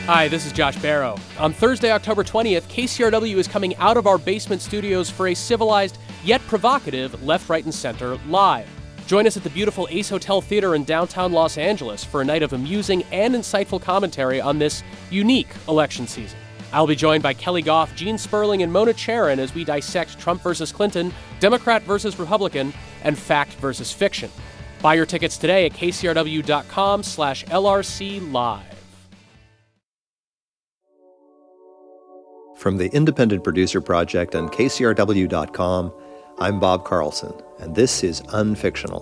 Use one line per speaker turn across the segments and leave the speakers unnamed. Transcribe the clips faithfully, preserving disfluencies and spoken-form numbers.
Hi, this is Josh Barrow. On Thursday, October twentieth, K C R W is coming out of our basement studios for a civilized yet provocative Left, Right, and Center live. Join us at the beautiful Ace Hotel Theater in downtown Los Angeles for a night of amusing and insightful commentary on this unique election season. I'll be joined by Kelly Goff, Gene Sperling, and Mona Charen as we dissect Trump versus Clinton, Democrat versus Republican, and fact versus fiction. Buy your tickets today at kcrw.com slash LRC live.
From the Independent Producer Project on K C R W dot com, I'm Bob Carlson, and this is Unfictional.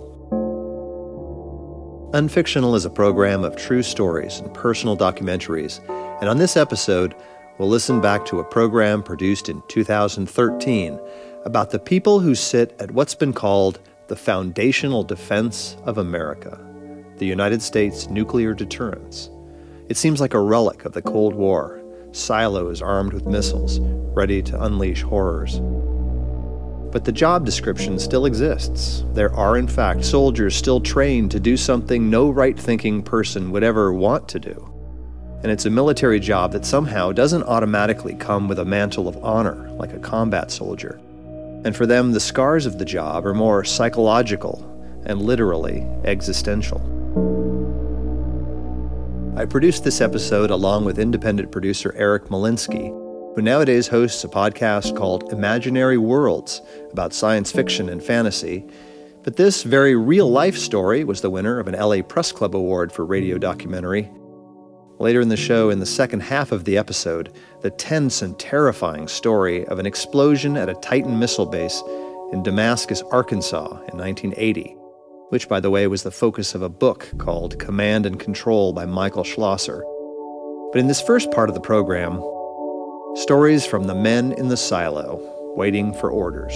Unfictional is a program of true stories and personal documentaries, and on this episode, we'll listen back to a program produced in two thousand thirteen about the people who sit at what's been called the foundational defense of America, the United States nuclear deterrence. It seems like a relic of the Cold War. Silos armed with missiles, ready to unleash horrors. But the job description still exists. There are, in fact, soldiers still trained to do something no right-thinking person would ever want to do. And it's a military job that somehow doesn't automatically come with a mantle of honor, like a combat soldier. And for them, the scars of the job are more psychological and literally existential. I produced this episode along with independent producer Eric Molinsky, who nowadays hosts a podcast called Imaginary Worlds about science fiction and fantasy. But this very real-life story was the winner of an L A Press Club Award for radio documentary. Later in the show, in the second half of the episode, the tense and terrifying story of an explosion at a Titan missile base in Damascus, Arkansas in nineteen eighty. Which, by the way, was the focus of a book called Command and Control by Michael Schlosser. But in this first part of the program, stories from the men in the silo, waiting for orders.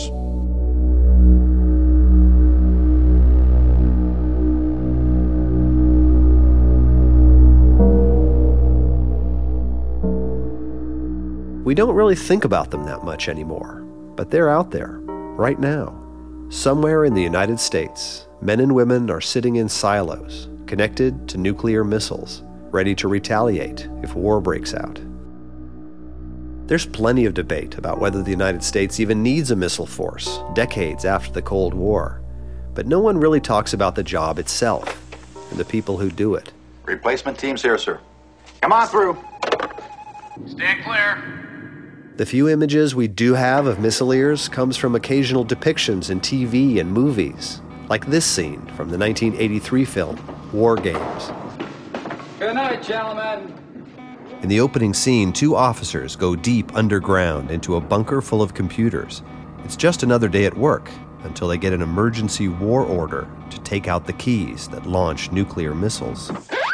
We don't really think about them that much anymore, but they're out there, right now. Somewhere in the United States, men and women are sitting in silos, connected to nuclear missiles, ready to retaliate if war breaks out. There's plenty of debate about whether the United States even needs a missile force decades after the Cold War, but no one really talks about the job itself and the people who do it.
Replacement team's here, sir. Come on through.
Stand clear.
The few images we do have of missileers comes from occasional depictions in T V and movies, like this scene from the nineteen eighty-three film, War Games.
Good night, gentlemen.
In the opening scene, two officers go deep underground into a bunker full of computers. It's just another day at work until they get an emergency war order to take out the keys that launch nuclear missiles.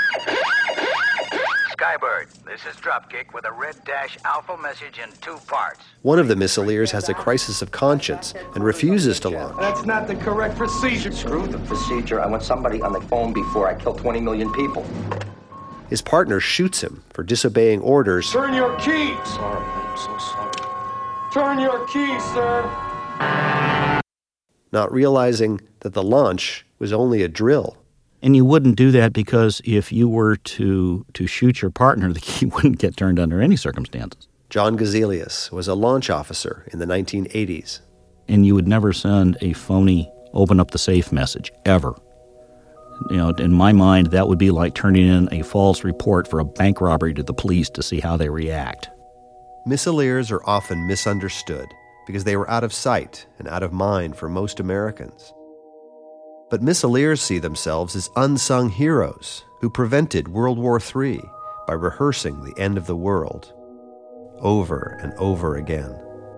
Skybird, this is Dropkick with a red dash alpha message in two parts.
One of the missileers has a crisis of conscience and refuses to launch.
That's not the correct procedure.
Screw the procedure. I want somebody on the phone before I kill twenty million people.
His partner shoots him for disobeying orders.
Turn your key.
Sorry, I'm so sorry.
Turn your key, sir.
Not realizing that the launch was only a drill.
And you wouldn't do that because if you were to, to shoot your partner, the key wouldn't get turned under any circumstances.
John Gazelius was a launch officer in the nineteen eighties.
And you would never send a phony open up the safe message, ever. You know, in my mind, that would be like turning in a false report for a bank robbery to the police to see how they react.
Missileers are often misunderstood because they were out of sight and out of mind for most Americans. But missileers see themselves as unsung heroes who prevented World War Three by rehearsing the end of the world over and over again.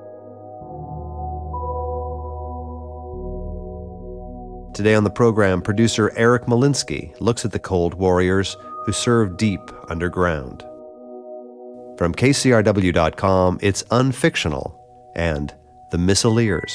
Today on the program, producer Eric Molinsky looks at the Cold Warriors who served deep underground. From K C R W dot com, it's Unfictional and The Missileers.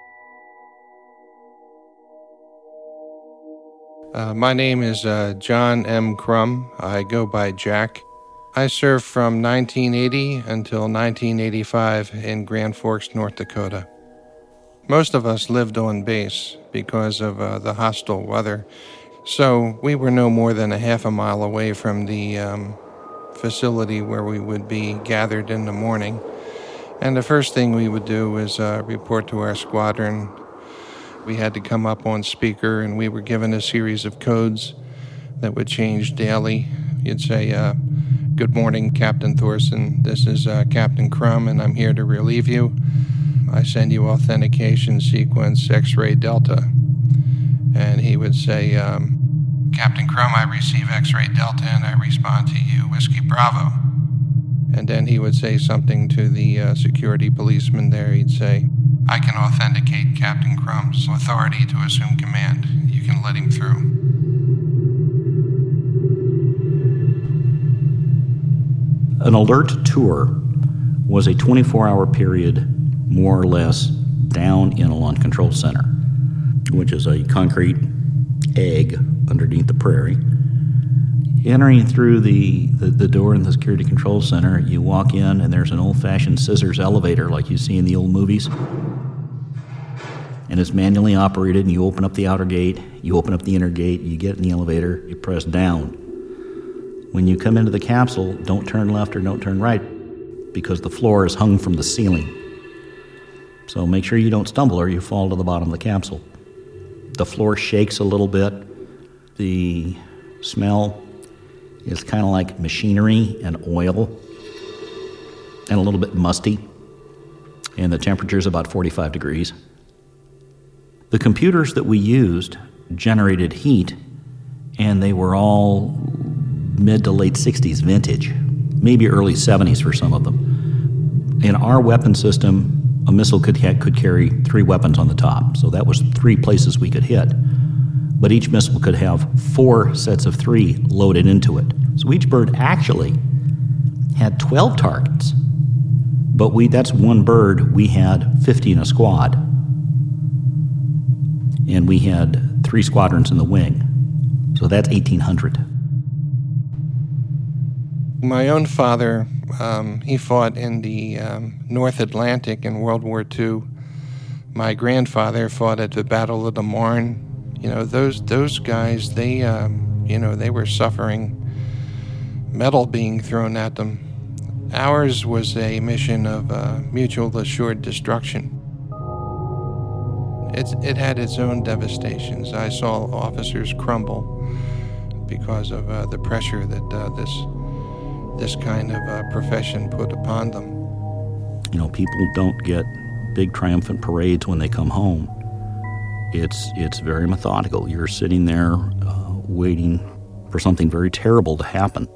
Uh, my name is uh, John M. Crum. I go by Jack. I served from nineteen eighty until nineteen eighty-five in Grand Forks, North Dakota. Most of us lived on base because of uh, the hostile weather, so we were no more than a half a mile away from the um, facility where we would be gathered in the morning. And the first thing we would do was uh, report to our squadron. We had to come up on speaker, and we were given a series of codes that would change daily. You'd say, uh, "Good morning, Captain Thorson. This is uh, Captain Crum, and I'm here to relieve you. I send you authentication sequence X-ray Delta." And he would say, um, "Captain Crum, I receive X-ray Delta, and I respond to you, Whiskey Bravo." And then he would say something to the uh, security policeman there. He'd say, "I can authenticate Captain Crum's authority to assume command. You can let him through."
An alert tour was a twenty-four hour period, more or less, down in a launch control center, which is a concrete egg underneath the prairie. Entering through the, the, the door in the security control center, you walk in and there's an old-fashioned scissors elevator like you see in the old movies. And it's manually operated, and you open up the outer gate, you open up the inner gate, you get in the elevator, you press down. When you come into the capsule, don't turn left or don't turn right, because the floor is hung from the ceiling. So make sure you don't stumble or you fall to the bottom of the capsule. The floor shakes a little bit. The smell is kind of like machinery and oil and a little bit musty. And the temperature is about forty-five degrees. The computers that we used generated heat, and they were all mid to late sixties vintage, maybe early seventies for some of them. In our weapon system, a missile could ha- could carry three weapons on the top, so that was three places we could hit. But each missile could have four sets of three loaded into it. So each bird actually had twelve targets, but we that's one bird. We had fifty in a squad, and we had three squadrons in the wing, so that's eighteen hundred.
My own father, um, he fought in the um, North Atlantic in World War Two. My grandfather fought at the Battle of the Marne. You know, those those guys, they, um, you know, they were suffering metal being thrown at them. Ours was a mission of uh, mutual assured destruction. It, it had its own devastations. I saw officers crumble because of uh, the pressure that uh, this this kind of uh, profession put upon them.
You know, people don't get big triumphant parades when they come home. It's it's very methodical. You're sitting there uh, waiting for something very terrible to happen.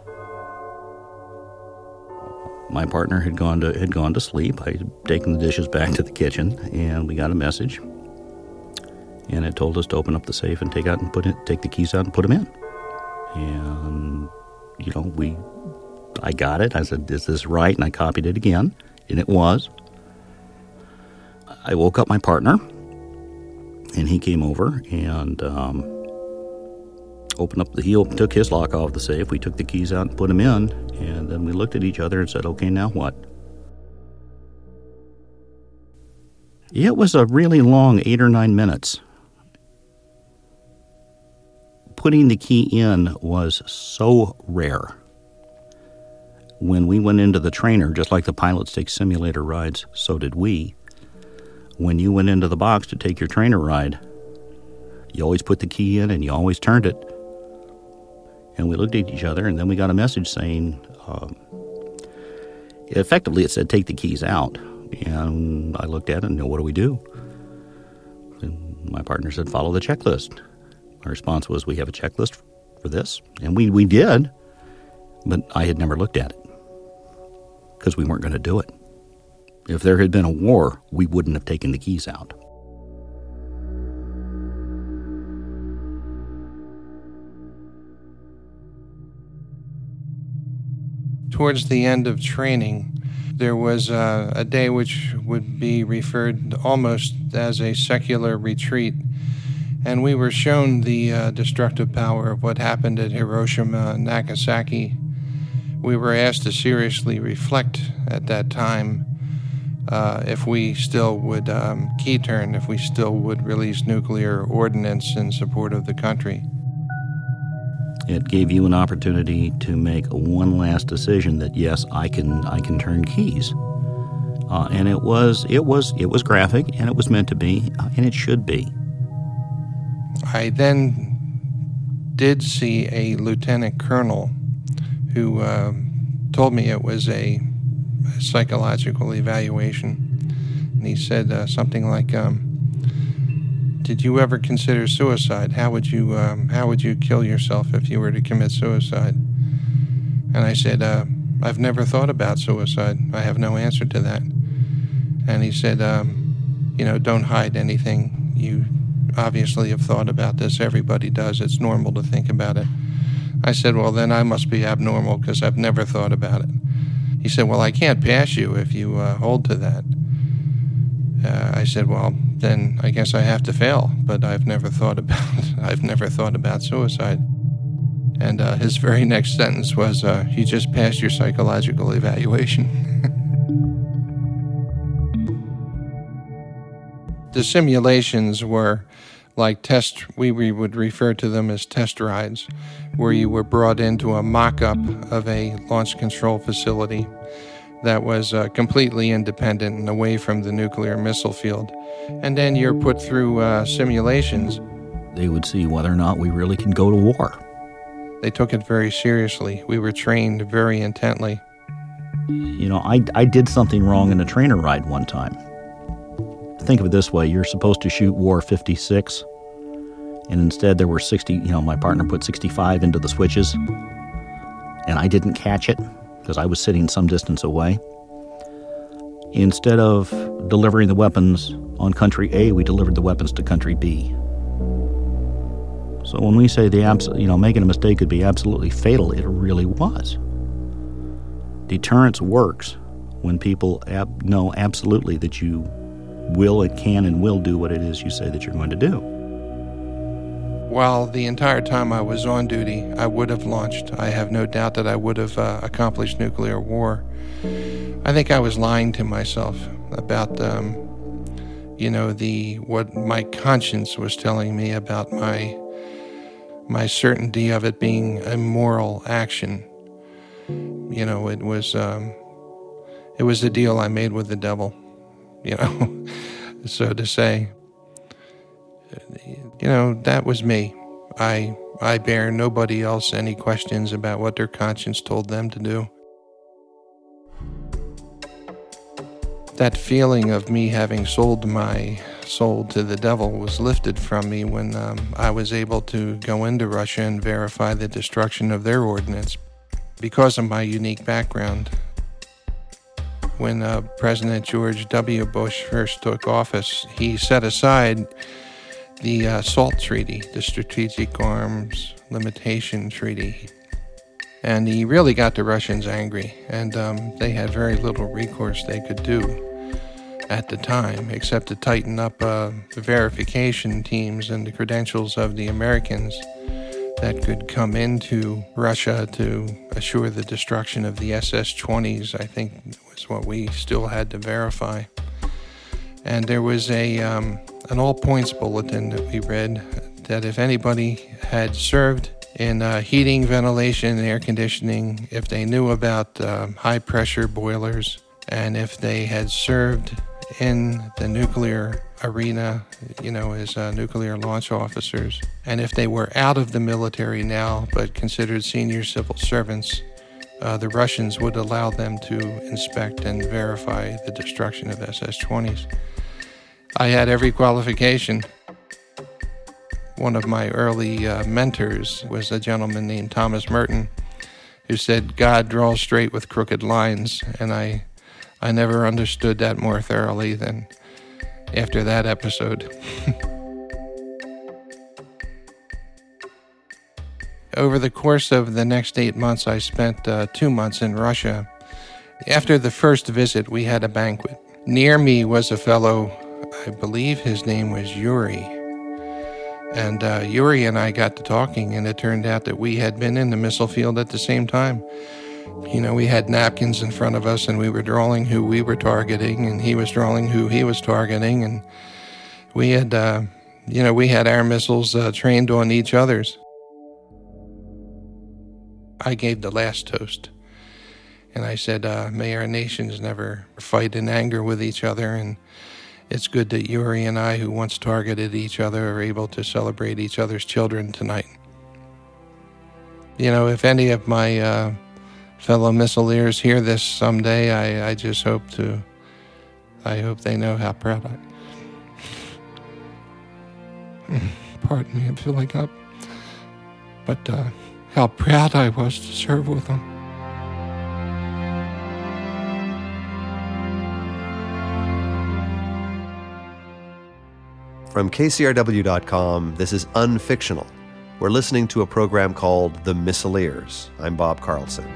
My partner had gone to had gone to sleep. I had taken the dishes back to the kitchen, and we got a message, and it told us to open up the safe and take out and put it, take the keys out and put them in. And you know, we, I got it. I said, "Is this right?" And I copied it again, and it was. I woke up my partner, and he came over and um, opened up the, he opened, took his lock off the safe. We took the keys out and put them in, and then we looked at each other and said, "Okay, now what?" It was a really long eight or nine minutes. Putting the key in was so rare. When we went into the trainer, just like the pilots take simulator rides, so did we. When you went into the box to take your trainer ride, you always put the key in and you always turned it. And we looked at each other, and then we got a message saying, um, effectively it said, "Take the keys out." And I looked at it and, "What do we do?" And my partner said, "Follow the checklist." My response was, "We have a checklist for this." And we, we did, but I had never looked at it because we weren't going to do it. If there had been a war, we wouldn't have taken the keys out.
Towards the end of training, there was uh, a day which would be referred almost as a secular retreat, and we were shown the uh, destructive power of what happened at Hiroshima and Nagasaki. We were asked to seriously reflect at that time uh, if we still would um, key turn, if we still would release nuclear ordnance in support of the country.
It gave you an opportunity to make one last decision that, yes, I can I can turn keys. Uh, and it was it was it was graphic, and it was meant to be, uh, and it should be.
I then did see a lieutenant colonel who uh, told me it was a, a psychological evaluation. And he said uh, something like, um, "Did you ever consider suicide? How would you um, how would you kill yourself if you were to commit suicide?" And I said, uh, "I've never thought about suicide. I have no answer to that." And he said, um, "You know, don't hide anything. You obviously have thought about this. Everybody does. It's normal to think about it." I said, "Well, then I must be abnormal because I've never thought about it." He said, "Well, I can't pass you if you uh, hold to that." Uh, I said, "Well, then I guess I have to fail, but I've never thought about I've never thought about suicide." And uh, his very next sentence was, uh, "You just passed your psychological evaluation." The simulations were like test, we, we would refer to them as test rides, where you were brought into a mock-up of a launch control facility that was uh, completely independent and away from the nuclear missile field. And then you're put through uh, simulations.
They would see whether or not we really can go to war.
They took it very seriously. We were trained very intently.
You know, I, I did something wrong in a trainer ride one time. Think of it this way. You're supposed to shoot War fifty-six, and instead there were sixty, you know, my partner put sixty-five into the switches, and I didn't catch it because I was sitting some distance away. Instead of delivering the weapons on country A, we delivered the weapons to country B. So when we say the abs- you know, making a mistake could be absolutely fatal, it really was. Deterrence works when people ab- know absolutely that you will and can and will do what it is you say that you're going to do.
While the entire time I was on duty, I would have launched. I have no doubt that I would have uh, accomplished nuclear war. I think I was lying to myself about, um, you know, the what my conscience was telling me about my my certainty of it being a moral action. You know, it was um, it was the deal I made with the devil. You know, so to say, you know, that was me. I I bear nobody else any questions about what their conscience told them to do. That feeling of me having sold my soul to the devil was lifted from me when um, I was able to go into Russia and verify the destruction of their ordnance because of my unique background. When uh, President George W. Bush first took office, he set aside the uh, SALT Treaty, the Strategic Arms Limitation Treaty. And he really got the Russians angry, and um, they had very little recourse they could do at the time, except to tighten up uh, the verification teams and the credentials of the Americans that could come into Russia to assure the destruction of the S S twenties, I think was what we still had to verify. And there was a um, an all-points bulletin that we read that if anybody had served in uh, heating, ventilation, and air conditioning, if they knew about uh, high-pressure boilers, and if they had served in the nuclear arena, you know, as uh, nuclear launch officers, and if they were out of the military now but considered senior civil servants, uh, the Russians would allow them to inspect and verify the destruction of S S twenties. I had every qualification. One of my early uh, mentors was a gentleman named Thomas Merton, who said, "God draws straight with crooked lines," and I I never understood that more thoroughly than after that episode. Over the course of the next eight months, I spent uh, two months in Russia. After the first visit, we had a banquet. Near me was a fellow, I believe his name was Yuri. And uh, Yuri and I got to talking, and it turned out that we had been in the missile field at the same time. You know, we had napkins in front of us, and we were drawing who we were targeting, and he was drawing who he was targeting, and we had, uh, you know, we had our missiles uh, trained on each other's. I gave the last toast. And I said, uh, may our nations never fight in anger with each other. And it's good that Yuri and I, who once targeted each other, are able to celebrate each other's children tonight. You know, if any of my uh, fellow missileers hear this someday, I, I just hope to, I hope they know how proud I, pardon me, I feel like I'm, but uh, how proud I was to serve with them.
From K C R W dot com, this is Unfictional. We're listening to a program called The Missileers. I'm Bob Carlson.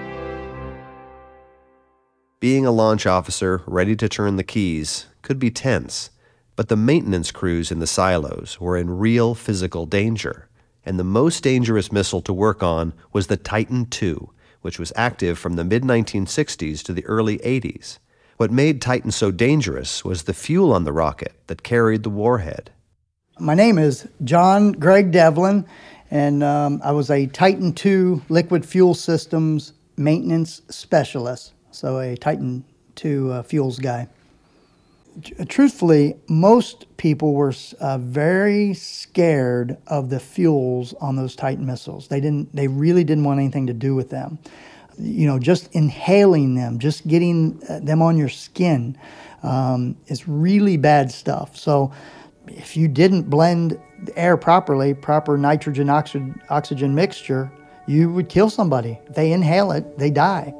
Being a launch officer ready to turn the keys could be tense, but the maintenance crews in the silos were in real physical danger, and the most dangerous missile to work on was the Titan two, which was active from the mid nineteen sixties to the early eighties. What made Titan so dangerous was the fuel on the rocket that carried the warhead.
My name is John Greg Devlin, and um, I was a Titan two liquid fuel systems maintenance specialist, so a Titan two uh, fuels guy. Truthfully, most people were uh, very scared of the fuels on those Titan missiles. They didn't. They really didn't want anything to do with them. You know, just inhaling them, just getting them on your skin um, is really bad stuff. So if you didn't blend the air properly, proper nitrogen oxy- oxygen mixture, you would kill somebody. If they inhale it, they die.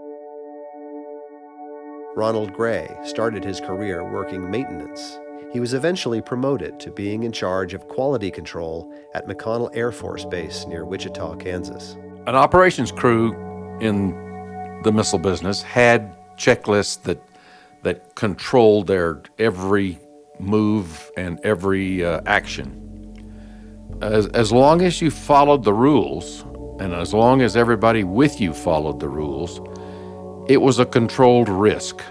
Ronald Gray started his career working maintenance. He was eventually promoted to being in charge of quality control at McConnell Air Force Base near Wichita, Kansas.
An operations crew in the missile business had checklists that that controlled their every move and every uh, action. As, as long as you followed the rules, and as long as everybody with you followed the rules, it was a controlled risk.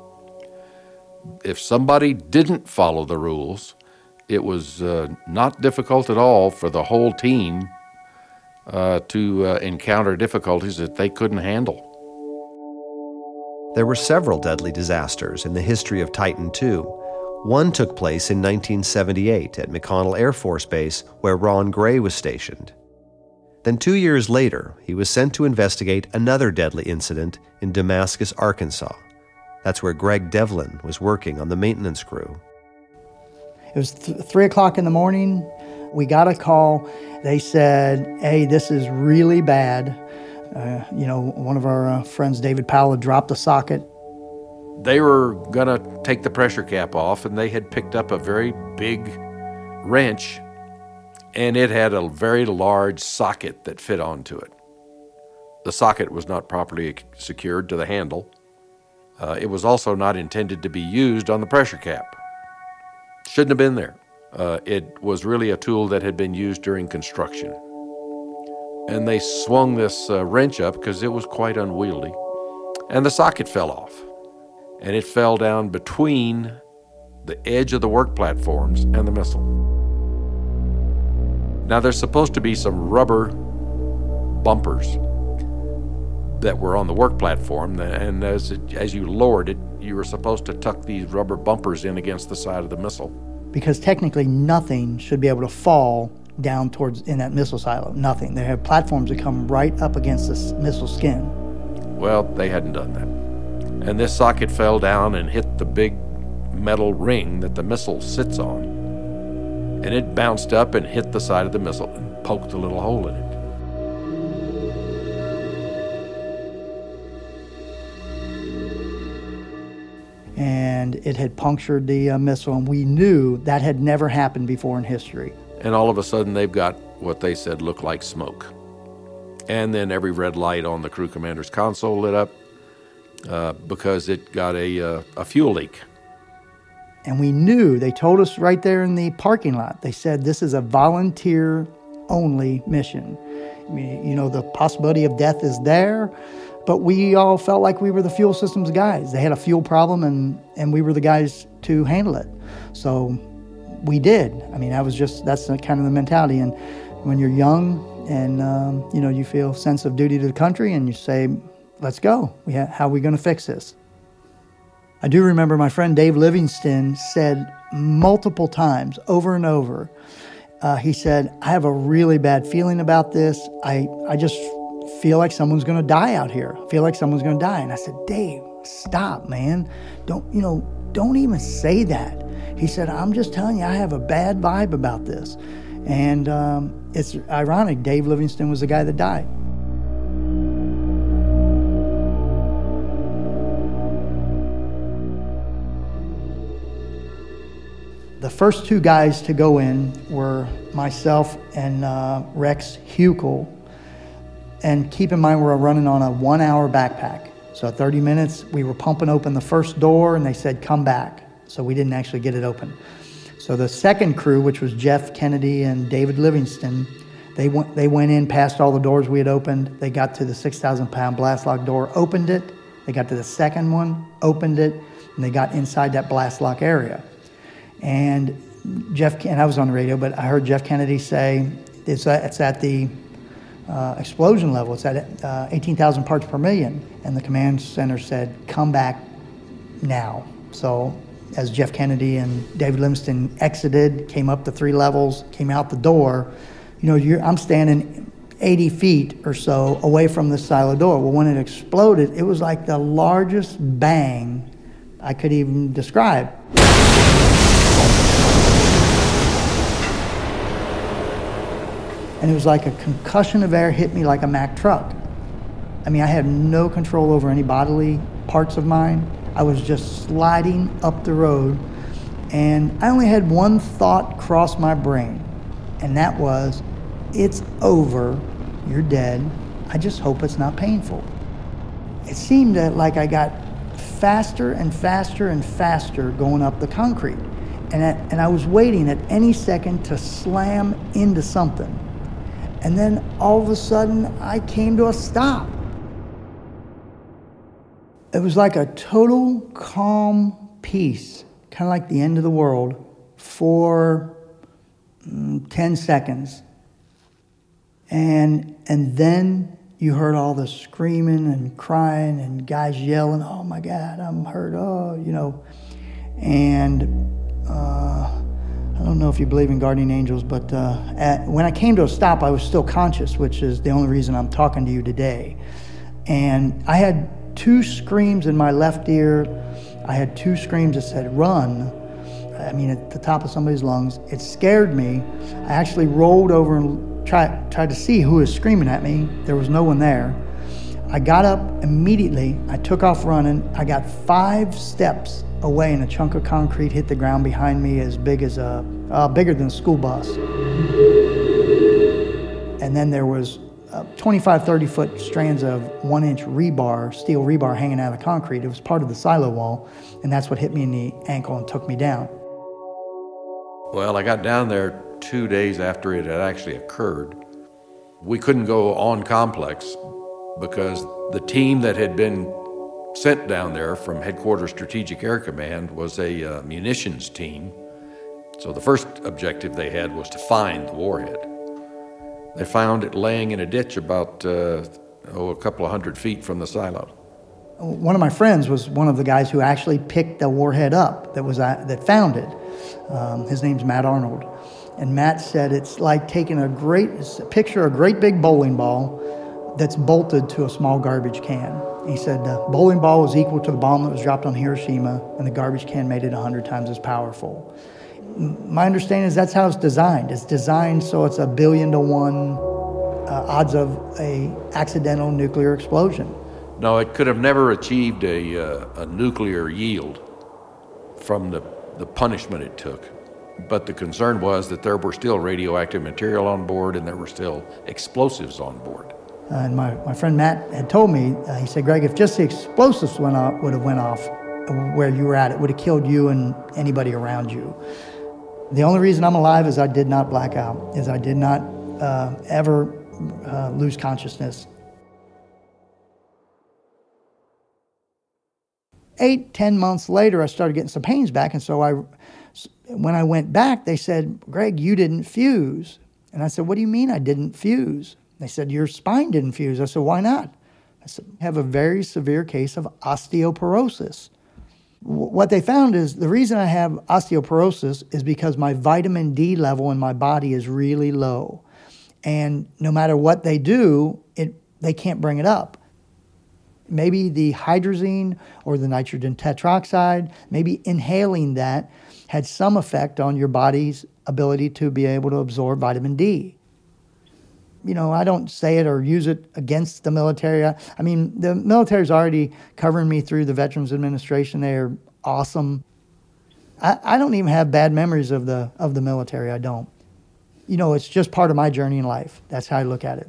If somebody didn't follow the rules, it was uh, not difficult at all for the whole team uh, to uh, encounter difficulties that they couldn't handle.
There were several deadly disasters in the history of Titan two. One took place in nineteen seventy-eight at McConnell Air Force Base, where Ron Gray was stationed. Then two years later, he was sent to investigate another deadly incident in Damascus, Arkansas. That's where Greg Devlin was working on the maintenance crew.
It was th- three o'clock in the morning. We got a call. They said, hey, this is really bad. Uh, you know, one of our uh, friends, David Powell, had dropped the socket.
They were going to take the pressure cap off, and they had picked up a very big wrench, and it had a very large socket that fit onto it. The socket was not properly secured to the handle. Uh, it was also not intended to be used on the pressure cap. Shouldn't have been there. Uh, it was really a tool that had been used during construction. And they swung this uh, wrench up because it was quite unwieldy. And the socket fell off. And it fell down between the edge of the work platforms and the missile. Now, there's supposed to be some rubber bumpers that were on the work platform, and as it, as you lowered it, you were supposed to tuck these rubber bumpers in against the side of the missile.
Because technically nothing should be able to fall down towards in that missile silo. Nothing. They have platforms that come right up against the missile skin.
Well, they hadn't done that. And this socket fell down and hit the big metal ring that the missile sits on. And it bounced up and hit the side of the missile and poked a little hole in it.
And it had punctured the uh, missile, and we knew that had never happened before in history.
And all of a sudden, they've got what they said looked like smoke. And then every red light on the crew commander's console lit up uh, because it got a, uh, a fuel leak.
And we knew, they told us right there in the parking lot, they said this is a volunteer-only mission. I mean, you know, the possibility of death is there, but we all felt like we were the fuel systems guys. They had a fuel problem, and, and we were the guys to handle it. So we did. I mean, that was just, that's kind of the mentality. And when you're young and um, you know, you feel a sense of duty to the country, and you say, let's go. We ha- how are we going to fix this? I do remember my friend Dave Livingston said multiple times, over and over, uh, he said, I have a really bad feeling about this. I, I just feel like someone's going to die out here. I feel like someone's going to die. And I said, Dave, stop, man. Don't, you know, don't even say that. He said, I'm just telling you, I have a bad vibe about this. And um, it's ironic, Dave Livingston was the guy that died. The first two guys to go in were myself and uh, Rex Huckel. And keep in mind, we're running on a one-hour backpack. So thirty minutes, we were pumping open the first door, and they said, come back. So we didn't actually get it open. So the second crew, which was Jeff Kennedy and David Livingston, they went, they went in past all the doors we had opened. They got to the six thousand pound blast lock door, opened it. They got to the second one, opened it, and they got inside that blast lock area. And Jeff, and I was on the radio, but I heard Jeff Kennedy say, it's at, it's at the uh, explosion level. It's at uh, eighteen thousand parts per million. And the command center said, come back now. So as Jeff Kennedy and David Livingston exited, came up the three levels, came out the door, you know, you're, I'm standing eighty feet or so away from the silo door. Well, when it exploded, it was like the largest bang I could even describe. And it was like a concussion of air hit me like a Mack truck. I mean, I had no control over any bodily parts of mine. I was just sliding up the road, and I only had one thought cross my brain, and that was, it's over, you're dead, I just hope it's not painful. It seemed that like I got faster and faster and faster going up the concrete, and, at, and I was waiting at any second to slam into something. And then all of a sudden, I came to a stop. It was like a total calm peace, kind of like the end of the world, for mm, ten seconds. And, and then you heard all the screaming and crying and guys yelling, oh my God, I'm hurt, oh, you know. And uh, I don't know if you believe in guardian angels, but uh, at, when I came to a stop, I was still conscious, which is the only reason I'm talking to you today. And I had two screams in my left ear. I had two screams that said, run. I mean, at the top of somebody's lungs. It scared me. I actually rolled over and tried, tried to see who was screaming at me. There was no one there. I got up immediately. I took off running. I got five steps away, and a chunk of concrete hit the ground behind me as big as a, uh, bigger than a school bus. And then there was uh, twenty-five, thirty foot strands of one inch rebar, steel rebar hanging out of the concrete. It was part of the silo wall, and that's what hit me in the ankle and took me down.
Well, I got down there two days after it had actually occurred. We couldn't go on complex because the team that had been sent down there from Headquarters Strategic Air Command was a uh, munitions team. So the first objective they had was to find the warhead. They found it laying in a ditch about uh, oh, a couple of hundred feet from the silo.
One of my friends was one of the guys who actually picked the warhead up that was uh, that found it. Um, his name's Matt Arnold. And Matt said it's like taking a great, picture a great big bowling ball that's bolted to a small garbage can. He said the bowling ball was equal to the bomb that was dropped on Hiroshima, and the garbage can made it a hundred times as powerful. My understanding is that's how it's designed. It's designed so it's a billion to one uh, odds of a accidental nuclear explosion.
No, it could have never achieved a, uh, a nuclear yield from the, the punishment it took. But the concern was that there were still radioactive material on board and there were still explosives on board.
Uh, and my, my friend Matt had told me, uh, he said, Greg, if just the explosives went off, would have went off where you were at, it would have killed you and anybody around you. The only reason I'm alive is I did not black out, is I did not uh, ever uh, lose consciousness. Eight, ten months later, I started getting some pains back, and so I, when I went back, they said, Greg, you didn't fuse. And I said, what do you mean I didn't fuse? They said, your spine didn't fuse. I said, why not? I said, I have a very severe case of osteoporosis. W- what they found is the reason I have osteoporosis is because my vitamin D level in my body is really low. And no matter what they do, it they can't bring it up. Maybe the hydrazine or the nitrogen tetroxide, maybe inhaling that had some effect on your body's ability to be able to absorb vitamin D. You know, I don't say it or use it against the military. I, I mean, the military's already covering me through the Veterans Administration. They're awesome. I, I don't even have bad memories of the of the military. I don't. You know, it's just part of my journey in life. That's how I look at it.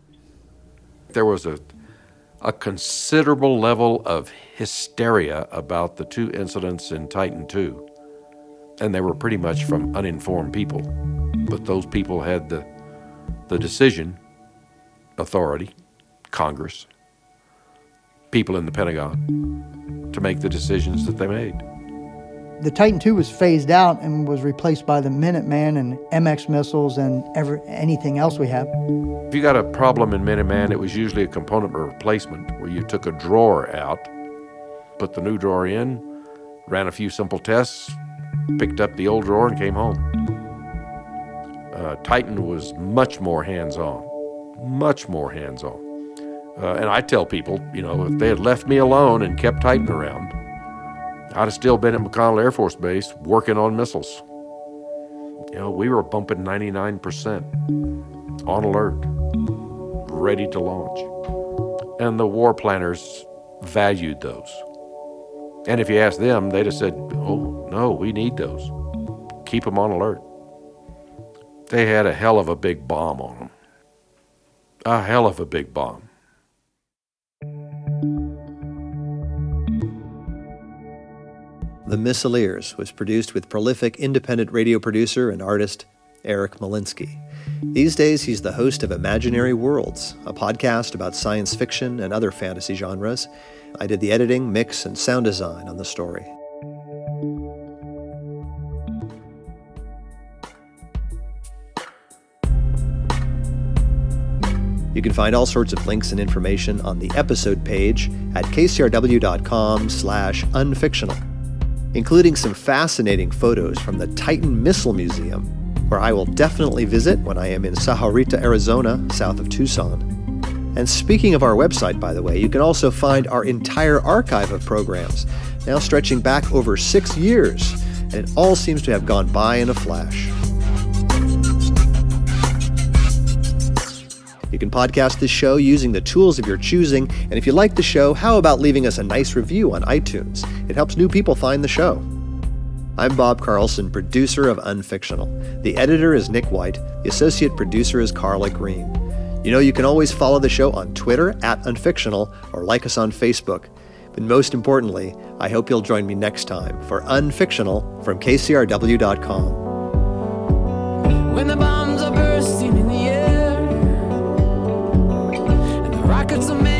There was a a considerable level of hysteria about the two incidents in Titan two. And they were pretty much from uninformed people. But those people had the the decision, authority, Congress, people in the Pentagon, to make the decisions that they made.
The Titan two was phased out and was replaced by the Minuteman and M X missiles and ever, anything else we have.
If you got a problem in Minuteman, it was usually a component replacement where you took a drawer out, put the new drawer in, ran a few simple tests, picked up the old drawer and came home. Uh, Titan was much more hands-on, much more hands-on. Uh, and I tell people, you know, if they had left me alone and kept Titan around, I'd have still been at McConnell Air Force Base working on missiles. You know, we were bumping ninety-nine percent on alert, ready to launch. And the war planners valued those. And if you ask them, they'd have said, oh, no, we need those. Keep them on alert. They had a hell of a big bomb on them. A hell of a big bomb.
The Missileers was produced with prolific independent radio producer and artist Eric Molinsky. These days, he's the host of Imaginary Worlds, a podcast about science fiction and other fantasy genres. I did the editing, mix, and sound design on the story. You can find all sorts of links and information on the episode page at kcrw.com slash unfictional, including some fascinating photos from the Titan Missile Museum, where I will definitely visit when I am in Sahuarita, Arizona, south of Tucson. And speaking of our website, by the way, you can also find our entire archive of programs, now stretching back over six years, and it all seems to have gone by in a flash. You can podcast this show using the tools of your choosing, and if you like the show, how about leaving us a nice review on iTunes? It helps new people find the show. I'm Bob Carlson, producer of Unfictional. The editor is Nick White. The associate producer is Carla Green. You know, you can always follow the show on Twitter at Unfictional or like us on Facebook. But most importantly, I hope you'll join me next time for Unfictional from K C R W dot com.
When the bombs are bursting in the air and the rockets are made